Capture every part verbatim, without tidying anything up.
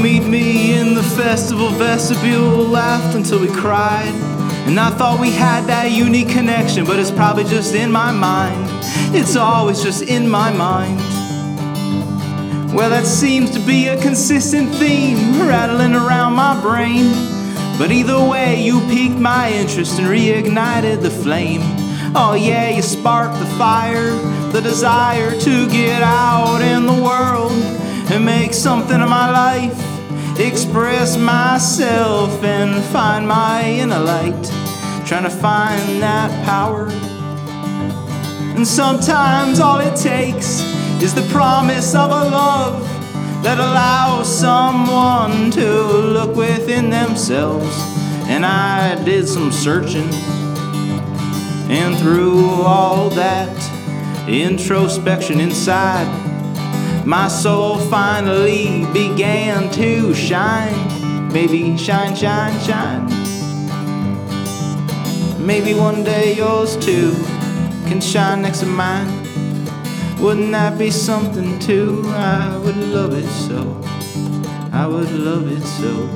meet me in the festival vestibule, laughed until we cried. And I thought we had that unique connection, but it's probably just in my mind. It's always just in my mind. Well, that seems to be a consistent theme rattling around my brain. But either way, you piqued my interest and reignited the flame. Oh yeah, you sparked the fire, the desire to get out in the world and make something of my life, express myself and find my inner light, trying to find that power. And sometimes all it takes is the promise of a love that allows someone to look within themselves. And I did some searching, and through all that introspection inside, my soul finally began to shine. Maybe shine, shine, shine. Maybe one day yours too can shine next to mine. Wouldn't that be something too? I would love it so. I would love it so.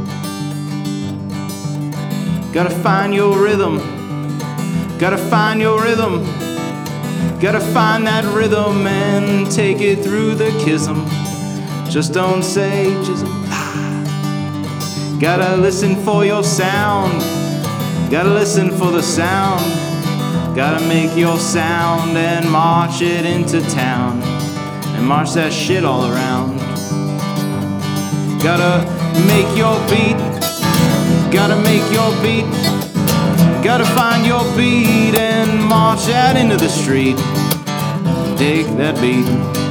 Gotta find your rhythm. Gotta find your rhythm. Gotta find that rhythm and take it through the chasm. Just don't say jism. Ah. Gotta listen for your sound. Gotta listen for the sound. Gotta make your sound and march it into town. And march that shit all around. Gotta make your beat. Gotta make your beat. Gotta find your beat and march out into the street. Take that beat.